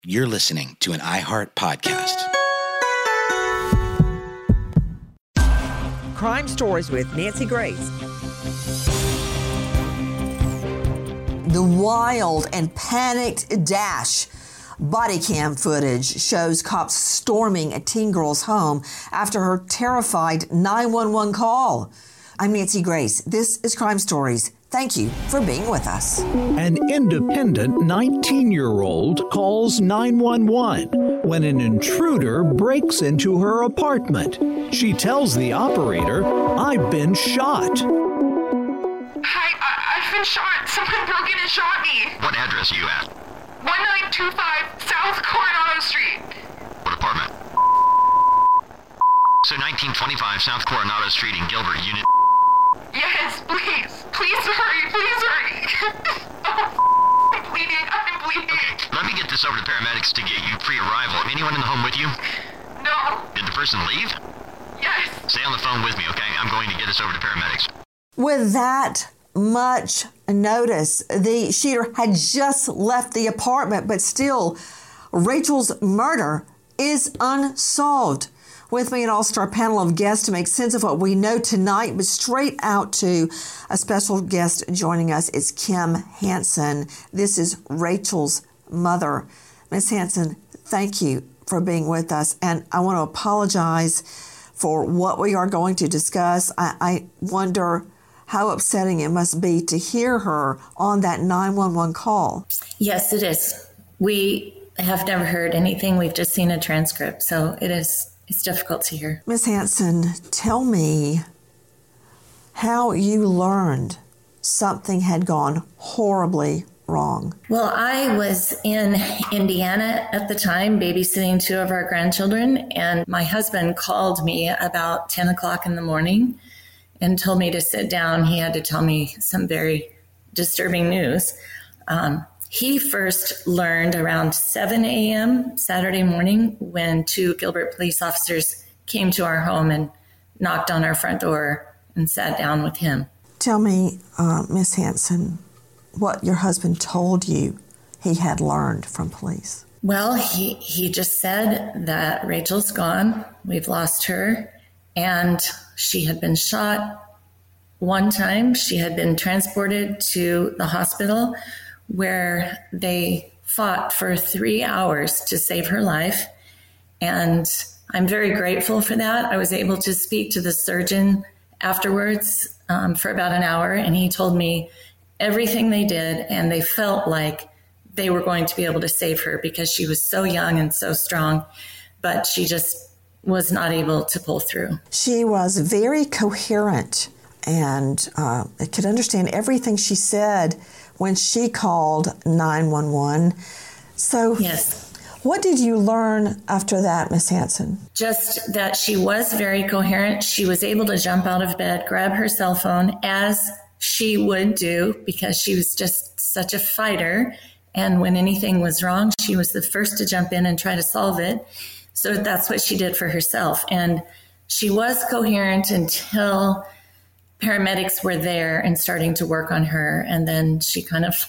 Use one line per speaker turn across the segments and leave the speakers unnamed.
You're listening to an iHeart podcast.
Crime Stories with Nancy Grace. The wild and panicked dash. Body cam footage shows cops storming a teen girl's home after her terrified 911 call. I'm Nancy Grace. This is Crime Stories. Thank you for being with us.
An independent 19-year-old calls 911 when an intruder breaks into her apartment. She tells the operator, "I've been shot."
Hi, I've been shot. Someone broke in and shot me.
What address are you at?
1925 South Coronado Street.
What apartment? So 1925 South Coronado Street in Gilbert, Unit...
Yes, please. Please hurry. Please hurry. I'm bleeding.
Okay, let me get this over to paramedics to get you pre-arrival. Anyone in the home with you?
No.
Did the person leave?
Yes.
Stay on the phone with me, okay? I'm going to get this over to paramedics.
With that much notice, the shooter had just left the apartment, but still, Rachel's murder is unsolved. With me, an all-star panel of guests to make sense of what we know tonight, but straight out to a special guest joining us is Kim Hansen. This is Rachel's mother. Miss Hansen, thank you for being with us, and I want to apologize for what we are going to discuss. I wonder how upsetting it must be to hear her on that 911 call.
Yes, it is. We have never heard anything. We've just seen a transcript, so it's difficult to hear.
Miss Hansen, tell me how you learned something had gone horribly wrong.
Well, I was in Indiana at the time, babysitting two of our grandchildren, and my husband called me about 10 o'clock in the morning and told me to sit down. He had to tell me some very disturbing news. He first learned around 7 a.m. Saturday morning when two Gilbert police officers came to our home and knocked on our front door and sat down with him.
Tell me, Miss Hansen, what your husband told you he had learned from police.
Well, he just said that Rachel's gone. We've lost her. And she had been shot one time. She had been transported to the hospital where they fought for 3 hours to save her life. And I'm very grateful for that. I was able to speak to the surgeon afterwards for about an hour, and he told me everything they did, and they felt like they were going to be able to save her because she was so young and so strong, but she just was not able to pull through.
She was very coherent and could understand everything she said when she called 911. So
yes.
What did you learn after that, Miss Hansen?
Just that she was very coherent. She was able to jump out of bed, grab her cell phone, as she would do, because she was just such a fighter. And when anything was wrong, she was the first to jump in and try to solve it. So that's what she did for herself. And she was coherent until paramedics were there and starting to work on her. And then she kind of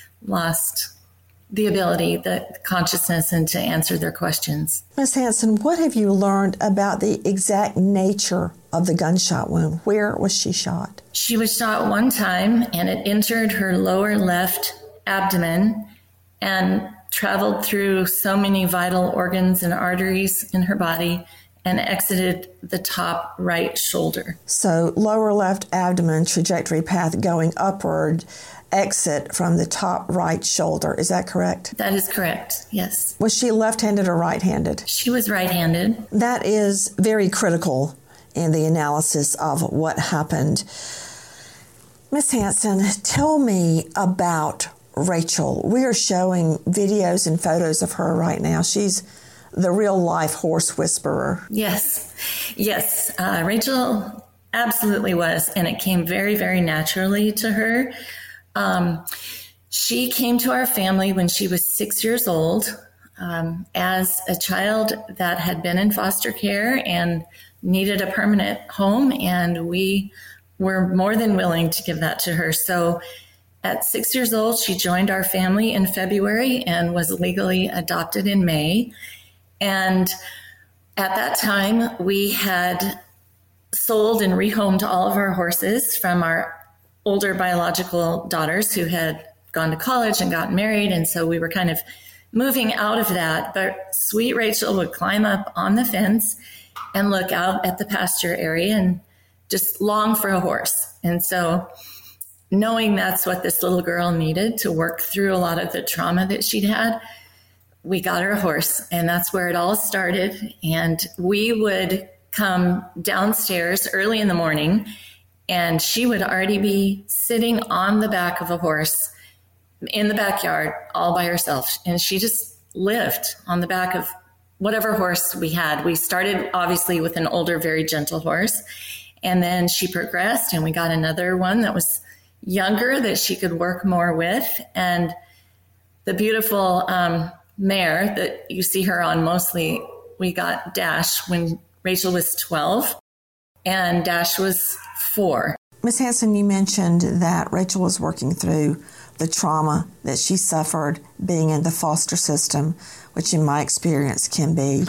lost the ability, the consciousness, and to answer their questions.
Ms. Hansen, what have you learned about the exact nature of the gunshot wound? Where was she shot?
She was shot one time, and it entered her lower left abdomen and traveled through so many vital organs and arteries in her body and exited the top right shoulder.
So lower left abdomen, trajectory path going upward, exit from the top right shoulder. Is that correct?
That is correct, yes.
Was she left-handed or right-handed?
She was right-handed.
That is very critical in the analysis of what happened. Miss Hansen, tell me about Rachel. We are showing videos and photos of her right now. She's the real-life horse whisperer.
Yes. Rachel absolutely was, and it came very, very naturally to her. She came to our family when she was 6 years old as a child that had been in foster care and needed a permanent home, and we were more than willing to give that to her. So At 6 years old, she joined our family in February and was legally adopted in May. And at that time, we had sold and rehomed all of our horses from our older biological daughters who had gone to college and gotten married. And so we were kind of moving out of that. But sweet Rachel would climb up on the fence and look out at the pasture area and just long for a horse. And so knowing that's what this little girl needed to work through a lot of the trauma that she'd had, we got her a horse, and that's where it all started. And we would come downstairs early in the morning, and she would already be sitting on the back of a horse in the backyard all by herself. And she just lived on the back of whatever horse we had. We started obviously with an older, very gentle horse, and then she progressed, and we got another one that was younger that she could work more with. And the beautiful mare that you see her on mostly, we got Dash when Rachel was 12 and Dash was 4.
Ms. Hanson, you mentioned that Rachel was working through the trauma that she suffered being in the foster system, which in my experience can be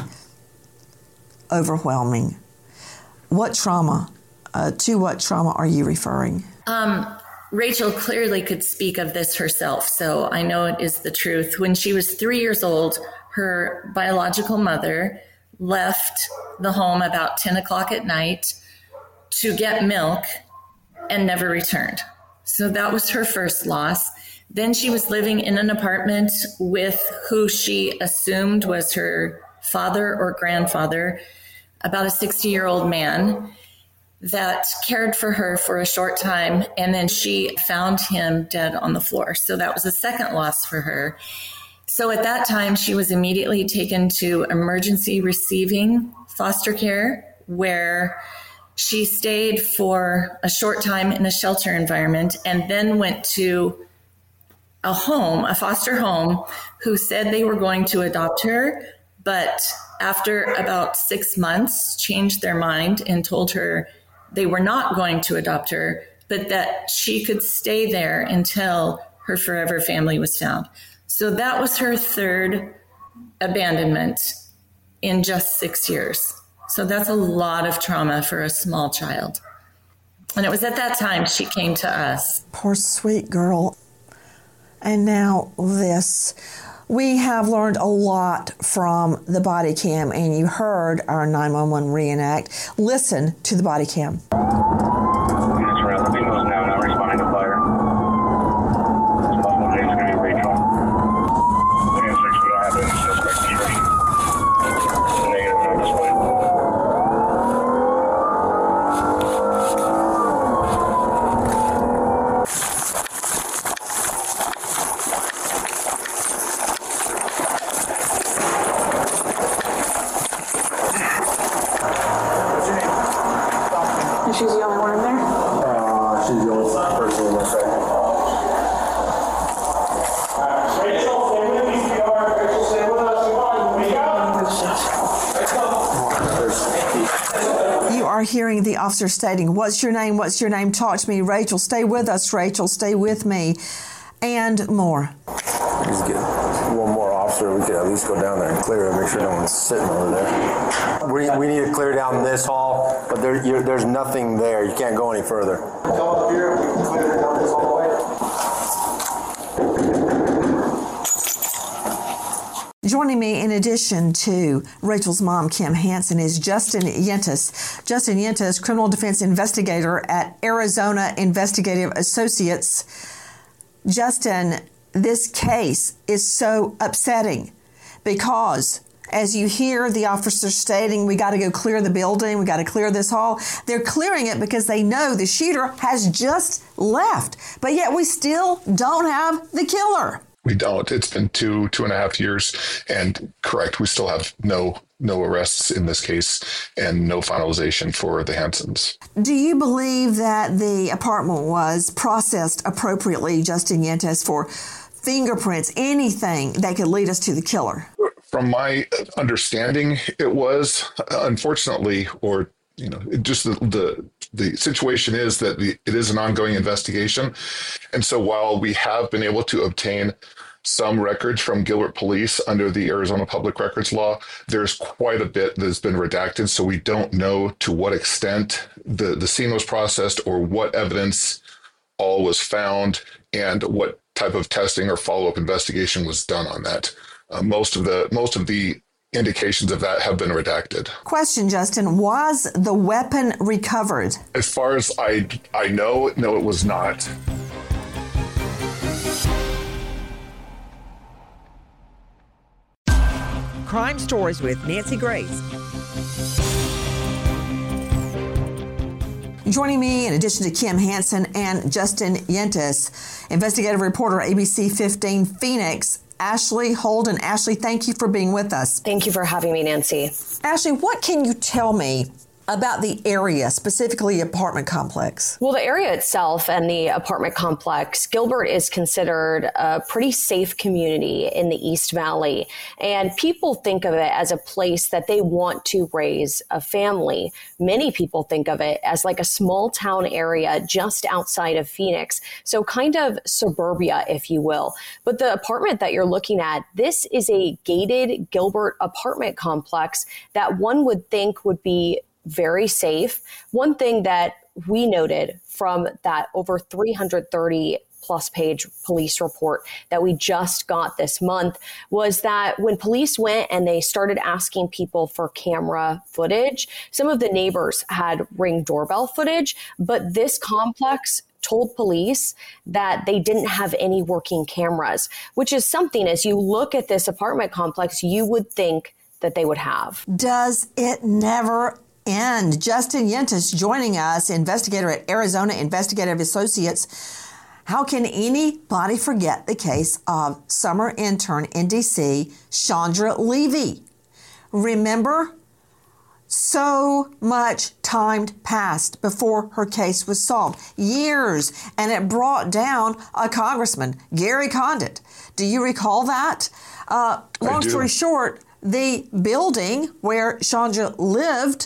overwhelming. What trauma, to what trauma are you referring?
Rachel clearly could speak of this herself, so I know it is the truth. When she was 3 years old, her biological mother left the home about 10 o'clock at night to get milk and never returned. So that was her first loss. Then she was living in an apartment with who she assumed was her father or grandfather, about a 60-year-old man that cared for her for a short time, and then she found him dead on the floor. So that was a second loss for her. So at that time, she was immediately taken to emergency receiving foster care, where she stayed for a short time in a shelter environment and then went to a home, a foster home, who said they were going to adopt her, but after about 6 months changed their mind and told her they were not going to adopt her, but that she could stay there until her forever family was found. So that was her third abandonment in just 6 years. So that's a lot of trauma for a small child. And it was at that time she came to us.
Poor sweet girl. And now this. We have learned a lot from the body cam, and you heard our 911 reenact. Listen to the body cam.
Units around the vehicles now not responding to fire. It's possible today's going to be Rachel. The answer is we don't have any suspect either. Negative, no display.
She's the only one in there?
She's the only person in this second. Rachel, stay with me, sweetheart. Rachel, stay with us.
You are hearing the officer stating, "What's your name? What's your name? Talk to me, Rachel. Stay with us, Rachel. Stay with me," and more.
Just get one more officer. We could at least go down there and clear it, make sure no one's sitting over there. We need to clear down this hall, but there's nothing there. You can't go any further.
Come up here, we can clear it down this hallway.
Joining me, in addition to Rachel's mom, Kim Hanson, is Justin Yentis. Justin Yentis, criminal defense investigator at Arizona Investigative Associates. Justin, this case is so upsetting because as you hear the officer stating, we got to go clear the building, we got to clear this hall, they're clearing it because they know the shooter has just left. But yet we still don't have the killer.
We don't. It's been 2.5 years, and correct, we still have no arrests in this case and no finalization for the Hansons.
Do you believe that the apartment was processed appropriately, Justin Yentis, for fingerprints, anything that could lead us to the killer?
From my understanding, it was, unfortunately, or just the situation is that it is an ongoing investigation. And so while we have been able to obtain some records from Gilbert Police under the Arizona Public Records Law, there's quite a bit that's been redacted. So we don't know to what extent the scene was processed or what evidence all was found and what type of testing or follow-up investigation was done on that. Most of the indications of that have been redacted.
Question, Justin, was the weapon recovered?
As far as I know, no, it was not.
Crime Stories with Nancy Grace.
Joining me, in addition to Kim Hansen and Justin Yentis, investigative reporter ABC 15 Phoenix, Ashley Holden. Ashley, thank you for being with us.
Thank you for having me, Nancy.
Ashley, what can you tell me about the area, specifically apartment complex?
Well, the area itself and the apartment complex, Gilbert is considered a pretty safe community in the East Valley. And people think of it as a place that they want to raise a family. Many people think of it as like a small town area just outside of Phoenix. So kind of suburbia, if you will. But the apartment that you're looking at, this is a gated Gilbert apartment complex that one would think would be very safe. One thing that we noted from that over 330 plus page police report that we just got this month was that when police went and they started asking people for camera footage, some of the neighbors had Ring doorbell footage, but this complex told police that they didn't have any working cameras, which is something, as you look at this apartment complex, you would think that they would have.
Does it never end? Justin Yentis joining us, investigator at Arizona Investigative Associates. How can anybody forget the case of summer intern in D.C., Chandra Levy? Remember, so much time passed before her case was solved. Years, and it brought down a congressman, Gary Condit. Do you recall that? Long story short, the building where Chandra lived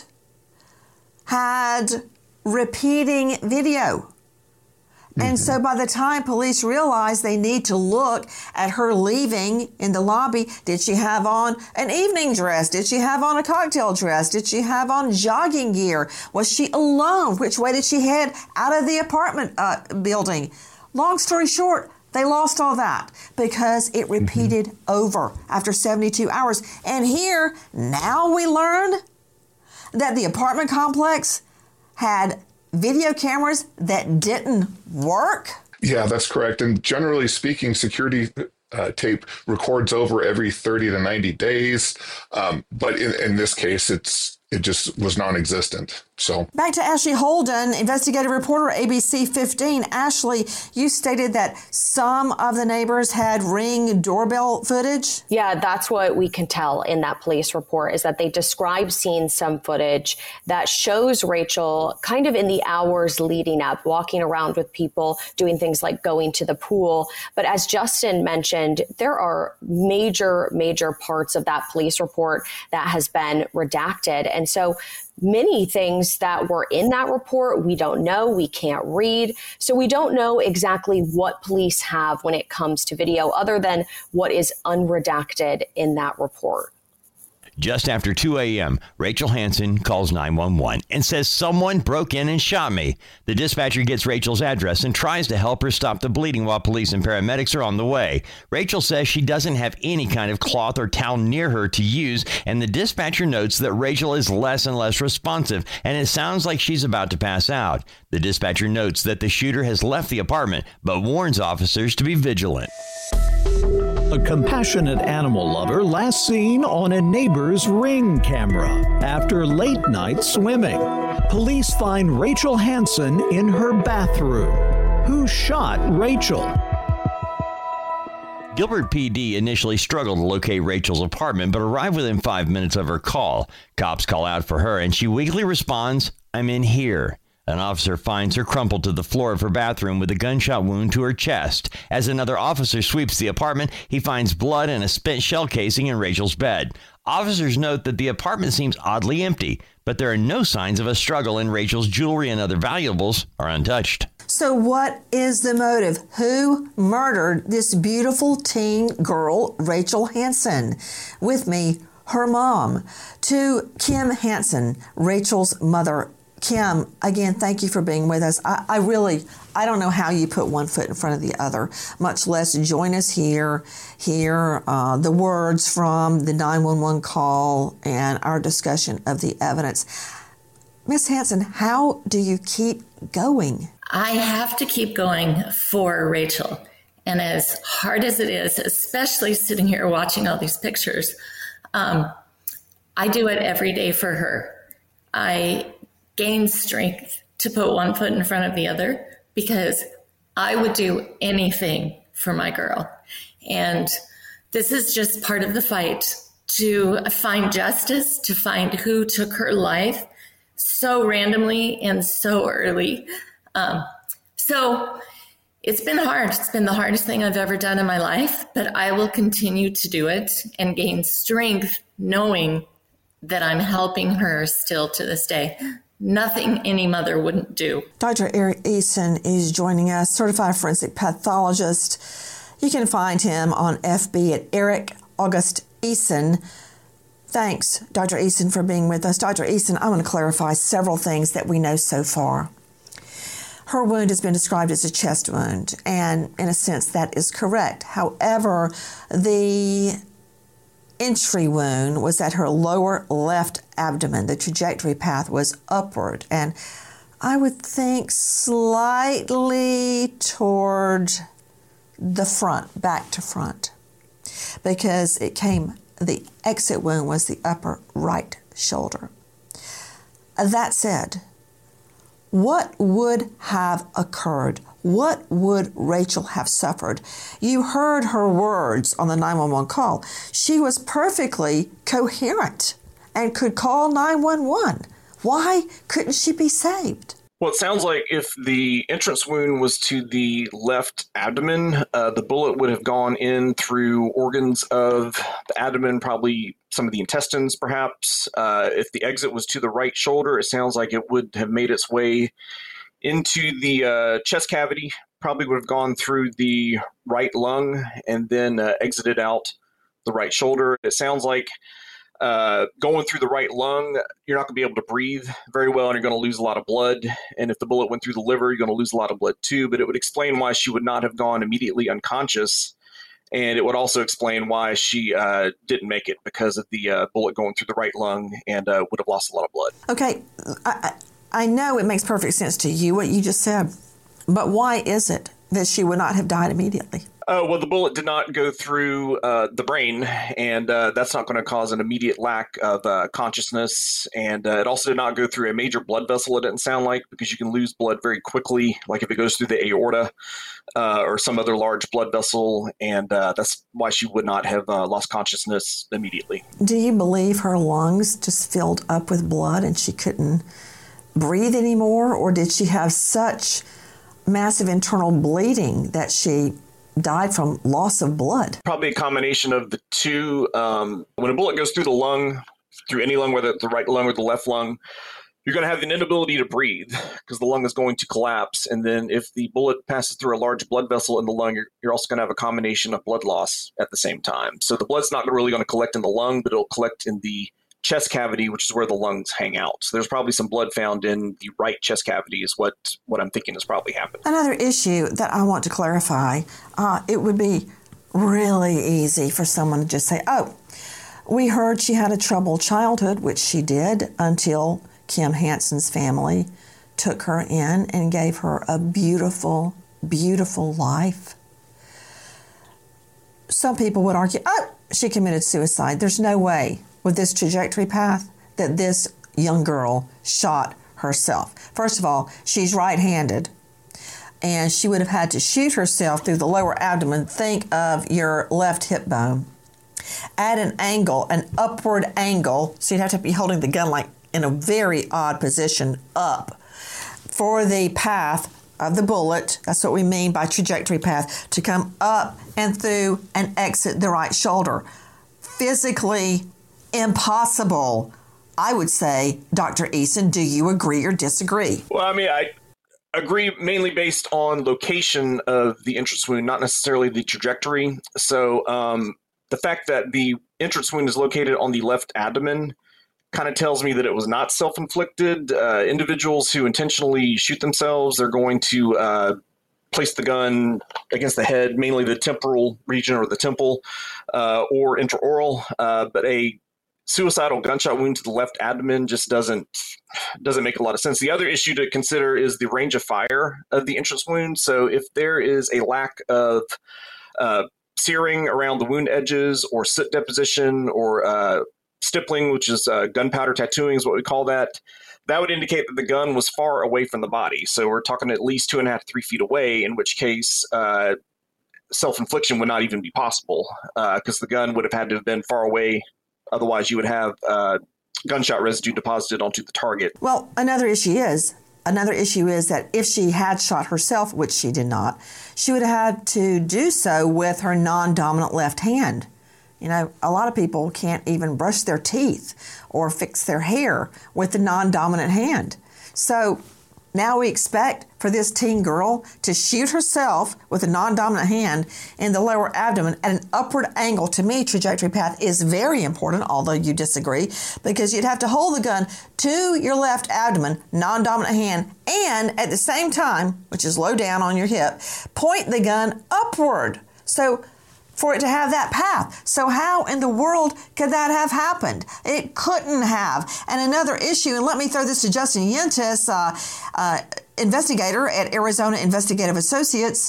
had repeating video. And so by the time police realized they need to look at her leaving in the lobby, did she have on an evening dress? Did she have on a cocktail dress? Did she have on jogging gear? Was she alone? Which way did she head out of the apartment building? Long story short, they lost all that because it repeated over after 72 hours. And here, now we learn that the apartment complex had video cameras that didn't work?
Yeah, that's correct. And generally speaking, security tape records over every 30 to 90 days. But in this case, it just was non-existent. So
back to Ashley Holden, investigative reporter, ABC 15. Ashley, you stated that some of the neighbors had Ring doorbell footage?
Yeah, that's what we can tell in that police report, is that they describe seeing some footage that shows Rachel kind of in the hours leading up, walking around with people, doing things like going to the pool. But as Justin mentioned, there are major parts of that police report that has been redacted. And so many things that were in that report, we don't know, we can't read. So we don't know exactly what police have when it comes to video other than what is unredacted in that report.
Just after 2 a.m., Rachel Hansen calls 911 and says someone broke in and shot me. The dispatcher gets Rachel's address and tries to help her stop the bleeding while police and paramedics are on the way. Rachel says she doesn't have any kind of cloth or towel near her to use, and the dispatcher notes that Rachel is less and less responsive, and it sounds like she's about to pass out. The dispatcher notes that the shooter has left the apartment, but warns officers to be vigilant.
A compassionate animal lover last seen on a neighbor's Ring camera after late night swimming. Police find Rachel Hansen in her bathroom. Who shot Rachel?
Gilbert PD initially struggled to locate Rachel's apartment, but arrived within 5 minutes of her call. Cops call out for her, and she weakly responds, "I'm in here." An officer finds her crumpled to the floor of her bathroom with a gunshot wound to her chest. As another officer sweeps the apartment, he finds blood and a spent shell casing in Rachel's bed. Officers note that the apartment seems oddly empty, but there are no signs of a struggle, and Rachel's jewelry and other valuables are untouched.
So what is the motive? Who murdered this beautiful teen girl, Rachel Hansen? With me, her mom. To Kim Hansen, Rachel's mother. Kim, again, thank you for being with us. I don't know how you put one foot in front of the other, much less join us hear the words from the 911 call and our discussion of the evidence. Miss Hansen, how do you keep going?
I have to keep going for Rachel. And as hard as it is, especially sitting here watching all these pictures, I do it every day for her. I gain strength to put one foot in front of the other because I would do anything for my girl. And this is just part of the fight to find justice, to find who took her life so randomly and so early. So it's been hard. It's been the hardest thing I've ever done in my life, but I will continue to do it and gain strength knowing that I'm helping her still to this day. Nothing any mother wouldn't do.
Dr. Eric Eason is joining us, certified forensic pathologist. You can find him on FB at Eric August Eason. Thanks, Dr. Eason, for being with us. Dr. Eason, I want to clarify several things that we know so far. Her wound has been described as a chest wound, and in a sense that is correct. However, the entry wound was at her lower left abdomen. The trajectory path was upward, and I would think slightly toward the front, back to front, because the exit wound was the upper right shoulder. That said, what would have occurred? What would Rachel have suffered? You heard her words on the 911 call. She was perfectly coherent and could call 911. Why couldn't she be saved?
Well, it sounds like if the entrance wound was to the left abdomen, the bullet would have gone in through organs of the abdomen, probably some of the intestines, perhaps. If the exit was to the right shoulder, it sounds like it would have made its way into the chest cavity, probably would have gone through the right lung and then exited out the right shoulder. It sounds like going through the right lung, you're not going to be able to breathe very well and you're going to lose a lot of blood. And if the bullet went through the liver, you're going to lose a lot of blood too. But it would explain why she would not have gone immediately unconscious. And it would also explain why she didn't make it because of the bullet going through the right lung and would have lost a lot of blood.
Okay, I know it makes perfect sense to you, what you just said, but why is it that she would not have died immediately?
Well, the bullet did not go through the brain, and that's not going to cause an immediate lack of consciousness. And it also did not go through a major blood vessel, it didn't sound like, because you can lose blood very quickly, like if it goes through the aorta or some other large blood vessel. And that's why she would not have lost consciousness immediately.
Do you believe her lungs just filled up with blood and she couldn't breathe anymore? Or did she have such massive internal bleeding that she died from loss of blood?
Probably a combination of the two. When a bullet goes through the lung, through any lung, whether it's the right lung or the left lung, you're going to have an inability to breathe because the lung is going to collapse. And then if the bullet passes through a large blood vessel in the lung, you're also going to have a combination of blood loss at the same time. So the blood's not really going to collect in the lung, but it'll collect in the chest cavity, which is where the lungs hang out. So there's probably some blood found in the right chest cavity is what I'm thinking has probably happened.
Another issue that I want to clarify, it would be really easy for someone to just say, oh, we heard she had a troubled childhood, which she did until Kim Hansen's family took her in and gave her a beautiful, beautiful life. Some people would argue, oh, she committed suicide. There's no way with this trajectory path that this young girl shot herself. First of all, she's right-handed, and she would have had to shoot herself through the lower abdomen. Think of your left hip bone. At an angle, an upward angle, so you'd have to be holding the gun like in a very odd position up. for the path of the bullet, that's what we mean by trajectory path, to come up and through and exit the right shoulder. Physically impossible, I would say. Dr. Eason, do you agree or disagree?
Well, I mean, I agree mainly based on location of the entrance wound, not necessarily the trajectory. So the fact that the entrance wound is located on the left abdomen kind of tells me that it was not self-inflicted. Individuals who intentionally shoot themselves, they're going to place the gun against the head, mainly the temporal region or the temple, or intraoral. But a suicidal gunshot wound to the left abdomen just doesn't make a lot of sense. The other issue to consider is the range of fire of the entrance wound. So if there is a lack of searing around the wound edges, or soot deposition, or stippling, which is gunpowder tattooing is what we call that, that would indicate that the gun was far away from the body. So we're talking at least 2.5 to 3 feet away, in which case self-infliction would not even be possible, because the gun would have had to have been far away. Otherwise, you would have gunshot residue deposited onto the target.
Well, another issue is that if she had shot herself, which she did not, she would have had to do so with her non-dominant left hand. You know, a lot of people can't even brush their teeth or fix their hair with the non-dominant hand. So now we expect for this teen girl to shoot herself with a non-dominant hand in the lower abdomen at an upward angle. To me, trajectory path is very important, although you disagree, because you'd have to hold the gun to your left abdomen, non-dominant hand, and at the same time, which is low down on your hip, point the gun upward. So for it to have that path. So how in the world could that have happened? It couldn't have. And another issue, and let me throw this to Justin Yentis, investigator at Arizona Investigative Associates.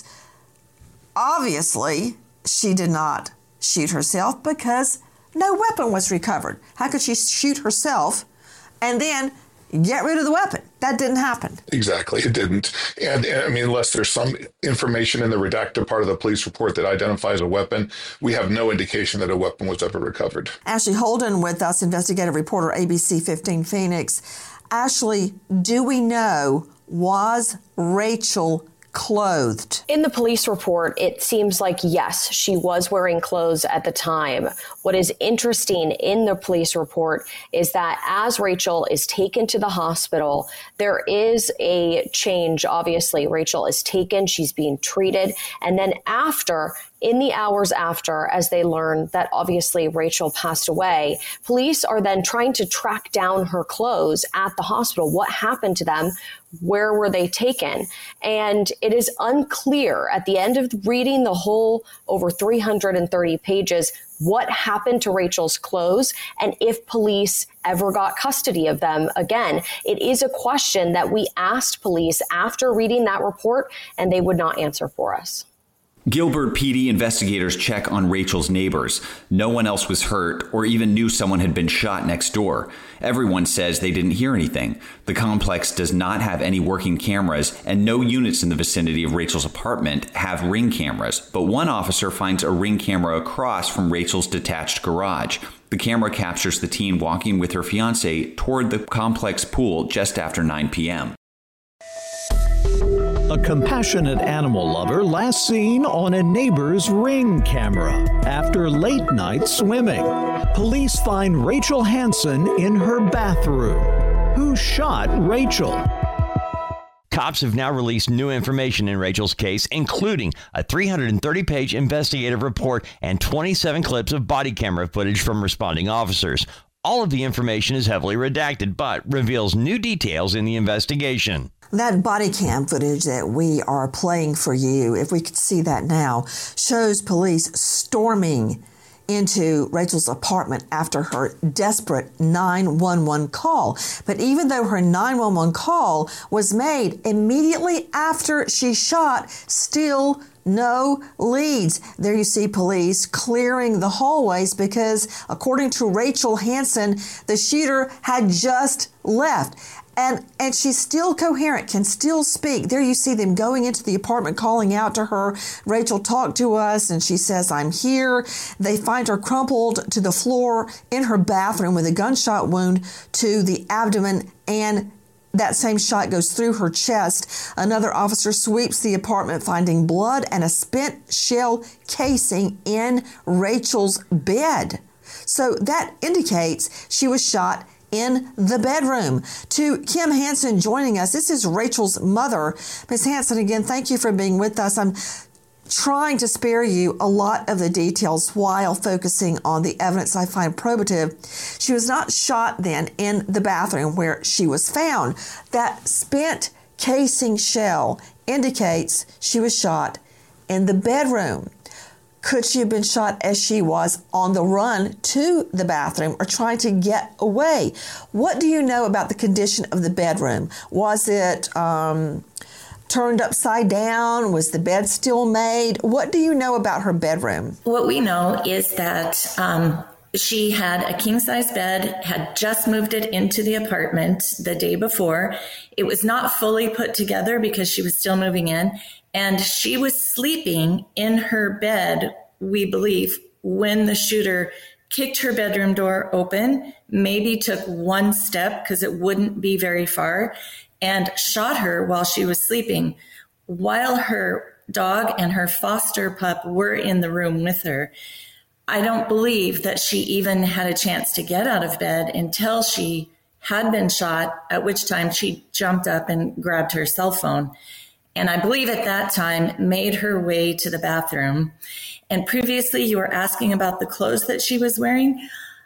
Obviously, she did not shoot herself because no weapon was recovered. How could she shoot herself and then get rid of the weapon? That didn't happen.
Exactly, it didn't. And I mean, unless there's some information in the redacted part of the police report that identifies a weapon, we have no indication that a weapon was ever recovered.
Ashley Holden with us, investigative reporter, ABC 15 Phoenix. Ashley, do we know, was Rachel clothed?
In the police report, it seems like, yes, she was wearing clothes at the time. What is interesting in the police report is that as Rachel is taken to the hospital, there is a change. Obviously, Rachel is taken, she's being treated. And then in the hours after, as they learn that obviously Rachel passed away, police are then trying to track down her clothes at the hospital. What happened to them? Where were they taken? And it is unclear at the end of reading the whole over 330 pages what happened to Rachel's clothes and if police ever got custody of them again. It is a question that we asked police after reading that report, and they would not answer for us.
Gilbert PD investigators check on Rachel's neighbors. No one else was hurt or even knew someone had been shot next door. Everyone says they didn't hear anything. The complex does not have any working cameras, and no units in the vicinity of Rachel's apartment have Ring cameras. But one officer finds a Ring camera across from Rachel's detached garage. The camera captures the teen walking with her fiance toward the complex pool just after 9 p.m.
A compassionate animal lover last seen on a neighbor's Ring camera after late night swimming. Police find Rachel Hansen in her bathroom. Who shot Rachel?
Cops have now released new information in Rachel's case, including a 330-page investigative report and 27 clips of body camera footage from responding officers. All of the information is heavily redacted, but reveals new details in the investigation.
That body cam footage that we are playing for you, if we could see that now, shows police storming into Rachel's apartment after her desperate 911 call. But even though her 911 call was made immediately after she shot, still no leads. There you see police clearing the hallways because, according to Rachel Hansen, the shooter had just left. And she's still coherent, can still speak. There you see them going into the apartment, calling out to her. Rachel, talk to us. And she says, I'm here. They find her crumpled to the floor in her bathroom with a gunshot wound to the abdomen and that same shot goes through her chest. Another officer sweeps the apartment, finding blood and a spent shell casing in Rachel's bed. So that indicates she was shot in the bedroom. To Kim Hansen joining us. This is Rachel's mother. Ms. Hansen, again, thank you for being with us. I'm trying to spare you a lot of the details while focusing on the evidence I find probative. She was not shot then in the bathroom where she was found. That spent casing shell indicates she was shot in the bedroom. Could she have been shot as she was on the run to the bathroom or trying to get away? What do you know about the condition of the bedroom? Was it turned upside down? Was the bed still made? What do you know about her bedroom?
What we know is that she had a king-size bed, had just moved it into the apartment the day before. It was not fully put together because she was still moving in. And she was sleeping in her bed, we believe, when the shooter kicked her bedroom door open, maybe took one step because it wouldn't be very far, and shot her while she was sleeping, while her dog and her foster pup were in the room with her. I don't believe that she even had a chance to get out of bed until she had been shot, at which time she jumped up and grabbed her cell phone. And I believe at that time made her way to the bathroom. And previously you were asking about the clothes that she was wearing.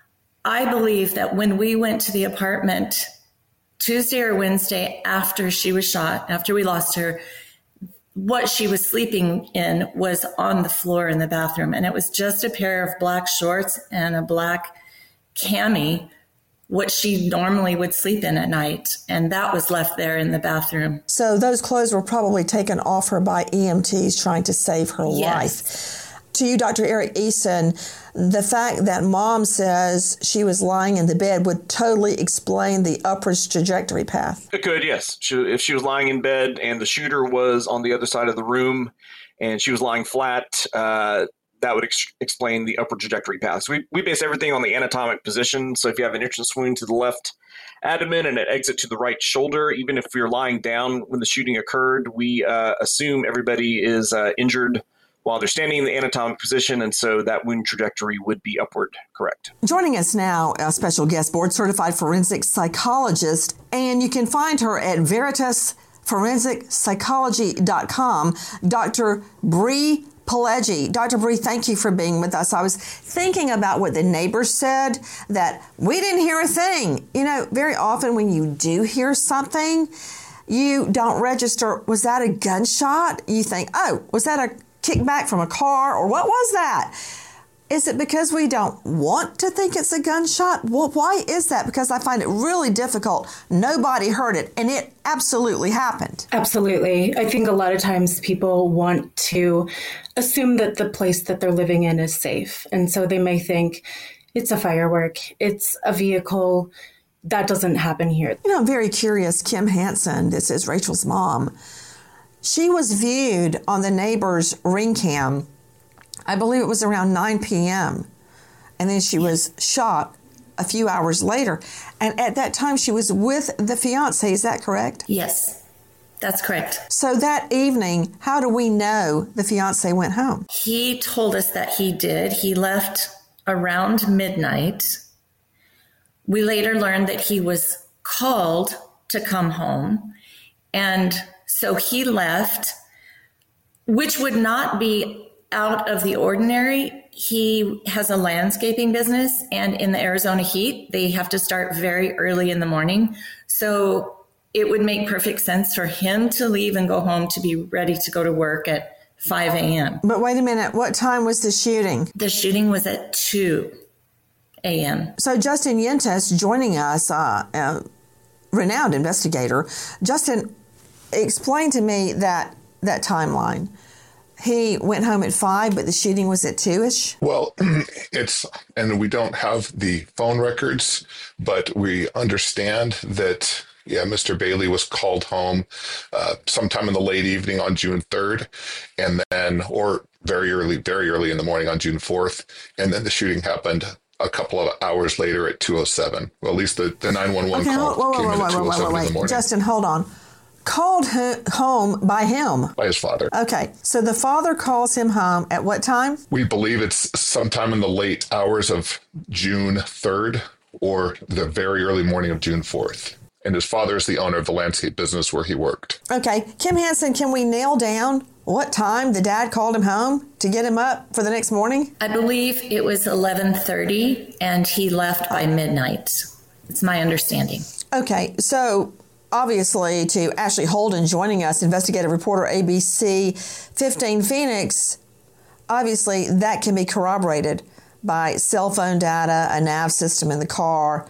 I believe that when we went to the apartment Tuesday or Wednesday after she was shot, after we lost her, what she was sleeping in was on the floor in the bathroom. And it was just a pair of black shorts and a black cami, what she normally would sleep in at night. And that was left there in the bathroom.
So those clothes were probably taken off her by EMTs trying to save her life. To you, Dr. Eric Eason, the fact that mom says she was lying in the bed would totally explain the upwards trajectory path.
It could, yes. If she was lying in bed and the shooter was on the other side of the room and she was lying flat, that would explain the upward trajectory path. So we base everything on the anatomic position. So if you have an entrance wound to the left abdomen and an exit to the right shoulder, even if you're lying down when the shooting occurred, we assume everybody is injured while they're standing in the anatomic position, and so that wound trajectory would be upward, correct.
Joining us now, a special guest, board-certified forensic psychologist, and you can find her at veritasforensic.psychology.com, Dr. Bree Pileggi. Dr. Bree, thank you for being with us. I was thinking about what the neighbors said, that we didn't hear a thing. You know, very often when you do hear something, you don't register, was that a gunshot? You think, oh, was that a kickback from a car, or what was that? Is it because we don't want to think it's a gunshot? Well, why is that? Because I find it really difficult. Nobody heard it, and it absolutely happened.
Absolutely. I think a lot of times people want to assume that the place that they're living in is safe. And so they may think it's a firework, it's a vehicle. That doesn't happen here.
You know, I'm very curious. Kim Hansen, this is Rachel's mom. She was viewed on the neighbor's ring cam, I believe it was around 9 p.m. And then she was shot a few hours later. And at that time, she was with the fiance. Is that correct?
Yes, that's correct.
So that evening, how do we know the fiance went home?
He told us that he did. He left around midnight. We later learned that he was called to come home. And so he left, which would not be out of the ordinary. He has a landscaping business, and in the Arizona heat, they have to start very early in the morning. So it would make perfect sense for him to leave and go home to be ready to go to work at 5 a.m.
But wait a minute, what time was the shooting?
The shooting was at 2 a.m.
So Justin Yentes joining us, a renowned investigator. Justin, explain to me that timeline. He went home at 5, but the shooting was at 2-ish?
Well, and we don't have the phone records, but we understand that, Mr. Bailey was called home sometime in the late evening on June 3rd, or very early in the morning on June 4th. And then the shooting happened a couple of hours later at 2:07. Well, at least the 911 call came in at 2:07 in the morning.
Justin, hold on. Called home by him?
By his father.
Okay, so the father calls him home at what time?
We believe it's sometime in the late hours of June 3rd or the very early morning of June 4th. And his father is the owner of the landscape business where he worked.
Okay, Kim Hansen, can we nail down what time the dad called him home to get him up for the next morning?
I believe it was 11:30 and he left by midnight. It's my understanding.
Okay, so obviously to Ashley Holden joining us, investigative reporter ABC 15 Phoenix, obviously that can be corroborated by cell phone data, a nav system in the car,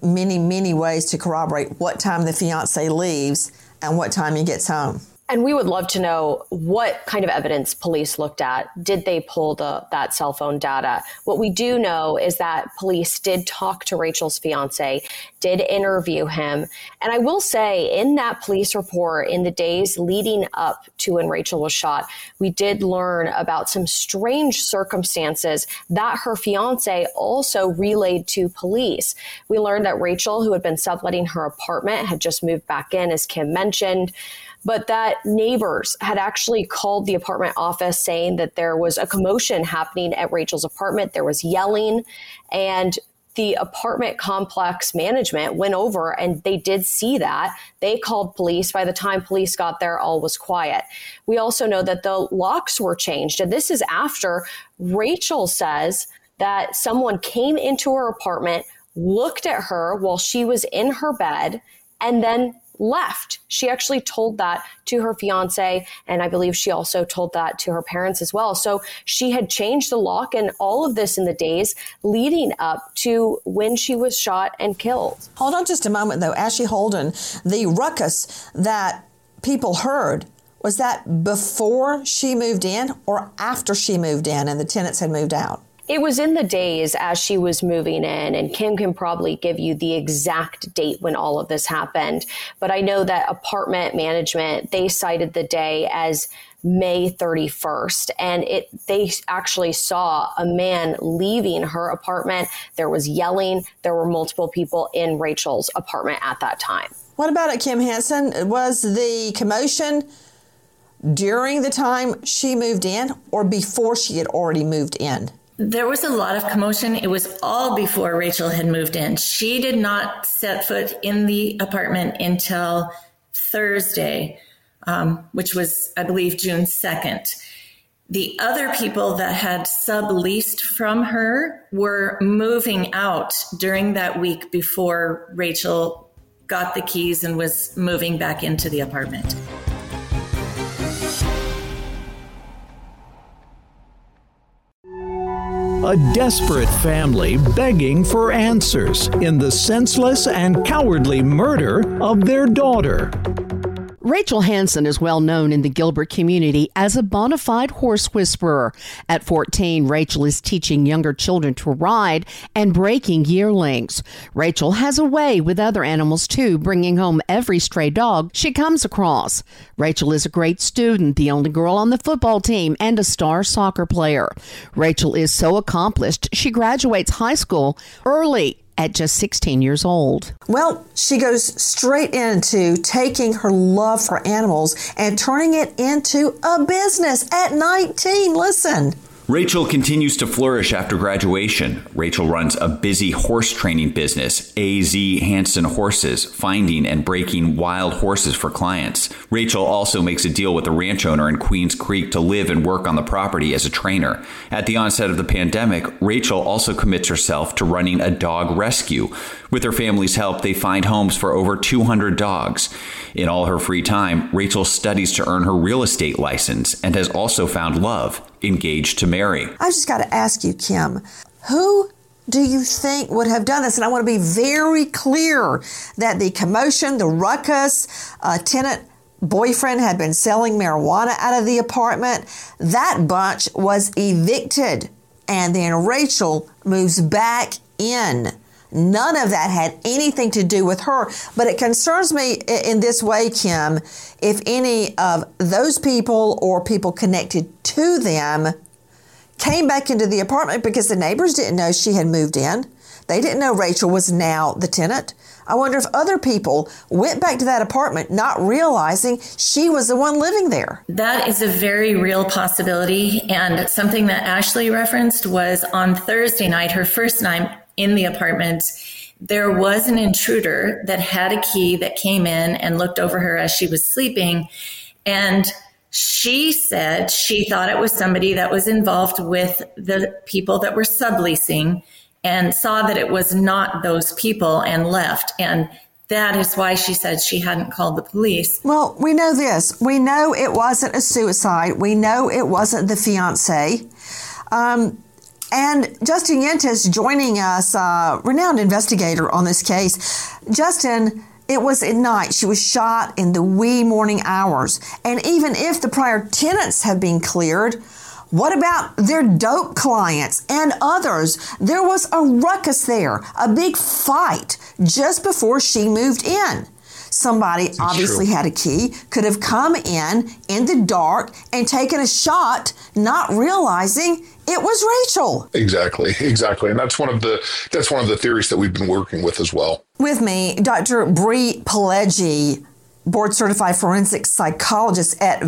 many ways to corroborate what time the fiance leaves and what time he gets home.
And we would love to know what kind of evidence police looked at. Did they pull that cell phone data? What we do know is that police did talk to Rachel's fiance, did interview him. And I will say in that police report, in the days leading up to when Rachel was shot, we did learn about some strange circumstances that her fiance also relayed to police. We learned that Rachel, who had been subletting her apartment, had just moved back in, as Kim mentioned, but that neighbors had actually called the apartment office saying that there was a commotion happening at Rachel's apartment. There was yelling, and the apartment complex management went over and they did see that. They called police. By the time police got there, all was quiet. We also know that the locks were changed, and this is after Rachel says that someone came into her apartment, looked at her while she was in her bed, and then left. She actually told that to her fiance, and I believe she also told that to her parents as well. So she had changed the lock, and all of this in the days leading up to when she was shot and killed.
Hold on just a moment, though. Ashley Holden, the ruckus that people heard, was that before she moved in or after she moved in and the tenants had moved out?
It was in the days as she was moving in, and Kim can probably give you the exact date when all of this happened. But I know that apartment management, they cited the day as May 31st, and they actually saw a man leaving her apartment. There was yelling. There were multiple people in Rachel's apartment at that time.
What about it, Kim Hansen? Was the commotion during the time she moved in or before she had already moved in?
There was a lot of commotion. It was all before Rachel had moved in. She did not set foot in the apartment until Thursday, which was, I believe, June 2nd. The other people that had subleased from her were moving out during that week before Rachel got the keys and was moving back into the apartment.
A desperate family begging for answers in the senseless and cowardly murder of their daughter.
Rachel Hansen is well known in the Gilbert community as a bona fide horse whisperer. At 14, Rachel is teaching younger children to ride and breaking yearlings. Rachel has a way with other animals too, bringing home every stray dog she comes across. Rachel is a great student, the only girl on the football team, and a star soccer player. Rachel is so accomplished, she graduates high school early at just 16 years old.
Well, she goes straight into taking her love for animals and turning it into a business at 19. Listen.
Rachel continues to flourish after graduation. Rachel runs a busy horse training business, AZ Hansen Horses, finding and breaking wild horses for clients. Rachel also makes a deal with a ranch owner in Queens Creek to live and work on the property as a trainer. At the onset of the pandemic, Rachel also commits herself to running a dog rescue. With her family's help, they find homes for over 200 dogs. In all her free time, Rachel studies to earn her real estate license and has also found love, engaged to marry.
I just got to ask you, Kim, who do you think would have done this? And I want to be very clear that the commotion, the ruckus, tenant boyfriend had been selling marijuana out of the apartment. That bunch was evicted. And then Rachel moves back in. None of that had anything to do with her. But it concerns me in this way, Kim, if any of those people or people connected to them came back into the apartment because the neighbors didn't know she had moved in. They didn't know Rachel was now the tenant. I wonder if other people went back to that apartment not realizing she was the one living there.
That is a very real possibility. And something that Ashley referenced was on Thursday night, her first night in the apartment, there was an intruder that had a key that came in and looked over her as she was sleeping. And she said she thought it was somebody that was involved with the people that were subleasing, and saw that it was not those people and left. And that is why she said she hadn't called the police.
Well, we know this. We know it wasn't a suicide. We know it wasn't the fiance. And Justin Yentis joining us, renowned investigator on this case. Justin, it was at night. She was shot in the wee morning hours. And even if the prior tenants have been cleared, what about their dope clients and others? There was a ruckus there, a big fight just before she moved in. Somebody obviously had a key, could have come in the dark and taken a shot, not realizing it was Rachel.
Exactly. And that's one of the theories that we've been working with as well.
With me, Dr. Bree Pileggi, board-certified forensic psychologist at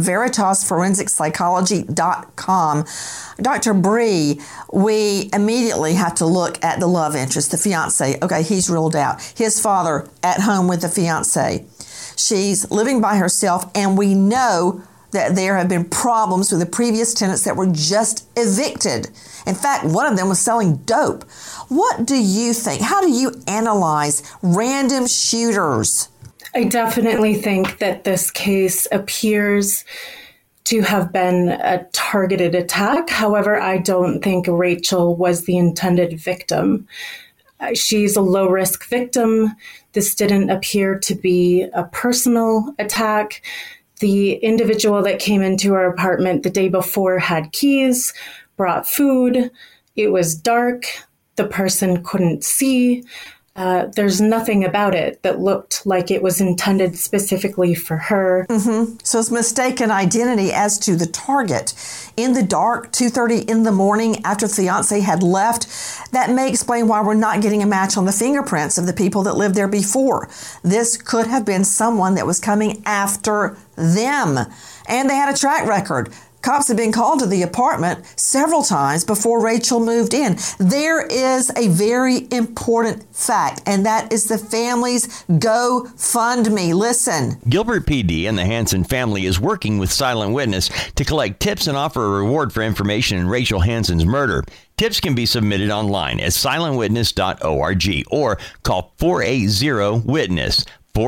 VeritasForensicPsychology.com. Dr. Bree, we immediately have to look at the love interest, the fiance. Okay, he's ruled out. His father at home with the fiance. She's living by herself, and we know that there have been problems with the previous tenants that were just evicted. In fact, one of them was selling dope. What do you think? How do you analyze random shooters?
I definitely think that this case appears to have been a targeted attack. However, I don't think Rachel was the intended victim. She's a low-risk victim. This didn't appear to be a personal attack. The individual that came into her apartment the day before had keys, brought food. It was dark. The person couldn't see. There's nothing about it that looked like it was intended specifically for her.
Mm-hmm. So it's mistaken identity as to the target. In the dark, 2:30 in the morning after the fiance had left, that may explain why we're not getting a match on the fingerprints of the people that lived there before. This could have been someone that was coming after them. And they had a track record. Cops had been called to the apartment several times before Rachel moved in. There is a very important fact, and that is the family's GoFundMe. Listen.
Gilbert PD and the Hansen family is working with Silent Witness to collect tips and offer a reward for information in Rachel Hansen's murder. Tips can be submitted online at silentwitness.org or call 480-WITNESS.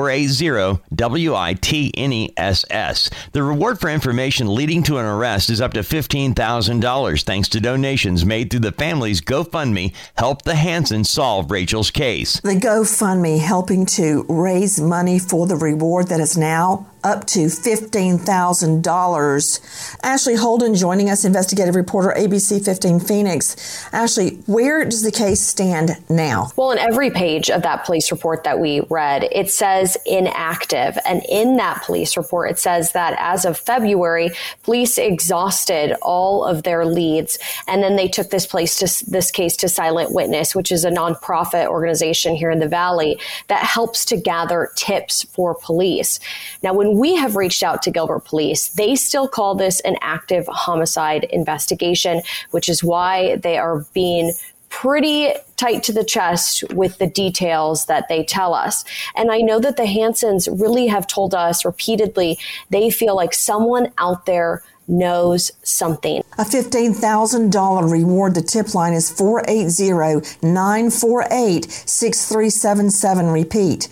480-WITNESS. The reward for information leading to an arrest is up to $15,000 thanks to donations made through the family's GoFundMe Help the Hansens Solve Rachel's Case.
The GoFundMe helping to raise money for the reward that is now up to $15,000. Ashley Holden joining us, investigative reporter, ABC 15 Phoenix. Ashley, where does the case stand now?
Well, on every page of that police report that we read, it says inactive. And in that police report, it says that as of February, police exhausted all of their leads. And then they took this case to Silent Witness, which is a nonprofit organization here in the Valley that helps to gather tips for police. Now, when we have reached out to Gilbert Police, they still call this an active homicide investigation, which is why they are being pretty tight to the chest with the details that they tell us. And I know that the Hansens really have told us repeatedly they feel like someone out there knows something.
A $15,000 reward. The tip line is 480-948-6377. Repeat,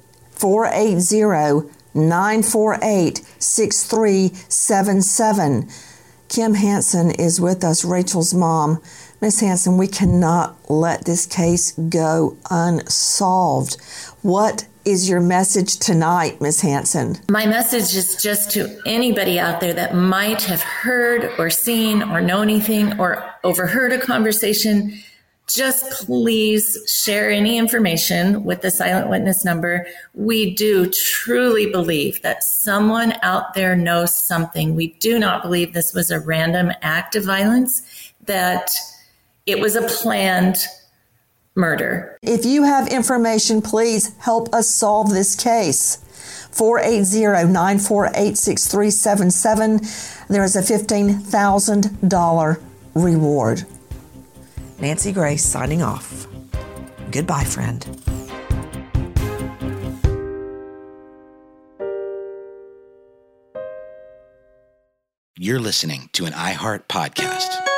480-948-6377. Kim Hansen is with us, Rachel's mom. Miss Hansen, we cannot let this case go unsolved. What is your message tonight, Miss Hansen?
My message is just to anybody out there that might have heard or seen or know anything or overheard a conversation. Just please share any information with the Silent Witness number. We do truly believe that someone out there knows something. We do not believe this was a random act of violence. that it was a planned murder.
If you have information, please help us solve this case. 480-948-6377. There is a $15,000 reward.
Nancy Grace signing off. Goodbye, friend.
You're listening to an iHeart podcast.